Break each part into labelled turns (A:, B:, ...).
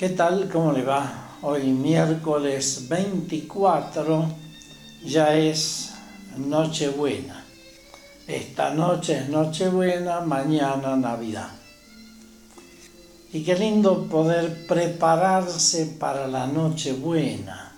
A: ¿Qué tal? ¿Cómo le va? Hoy miércoles 24 ya es Nochebuena. Esta noche es Nochebuena, mañana Navidad. Y qué lindo poder prepararse para la Nochebuena.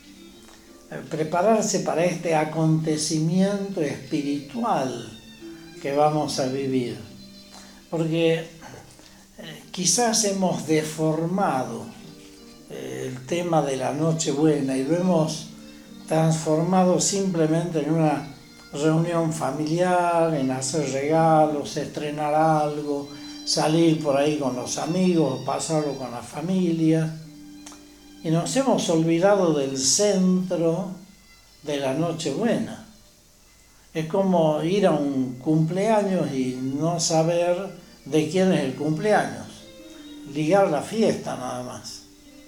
A: Prepararse para este acontecimiento espiritual que vamos a vivir. Porque quizás hemos deformado el tema de la Nochebuena y lo hemos transformado simplemente en una reunión familiar, en hacer regalos, estrenar algo, salir por ahí con los amigos, pasarlo con la familia. Y nos hemos olvidado del centro de la Nochebuena. Es como ir a un cumpleaños y no saber de quién es el cumpleaños. Ligar la fiesta nada más.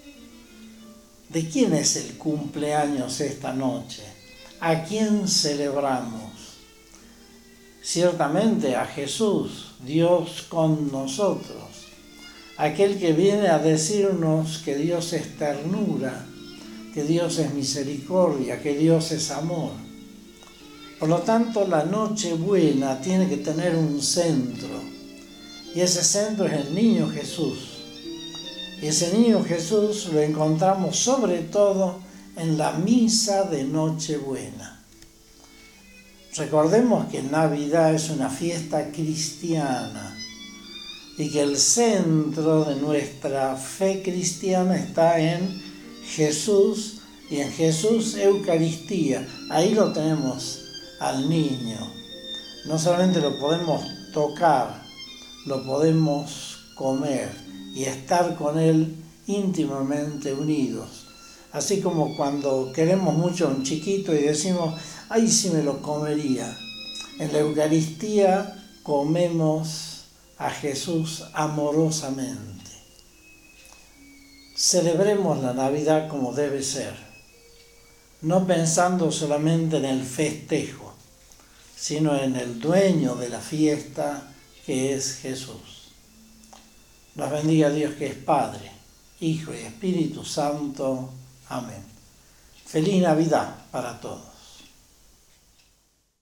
A: ¿De quién es el cumpleaños esta noche? ¿A quién celebramos? Ciertamente a Jesús, Dios con nosotros. Aquel que viene a decirnos que Dios es ternura, que Dios es misericordia, que Dios es amor. Por lo tanto, la Nochebuena tiene que tener un centro. Y ese centro es el niño Jesús. Y ese niño Jesús lo encontramos sobre todo en la misa de Nochebuena. Recordemos que Navidad es una fiesta cristiana y que el centro de nuestra fe cristiana está en Jesús y en Jesús Eucaristía. Ahí lo tenemos al niño. No solamente lo podemos tocar, lo podemos comer y estar con Él íntimamente unidos. Así como cuando queremos mucho a un chiquito y decimos, ¡ay, si me lo comería! En la Eucaristía comemos a Jesús amorosamente. Celebremos la Navidad como debe ser, no pensando solamente en el festejo, sino en el dueño de la fiesta, que es Jesús. Nos bendiga Dios, que es Padre, Hijo y Espíritu Santo. Amén. Feliz Navidad para todos.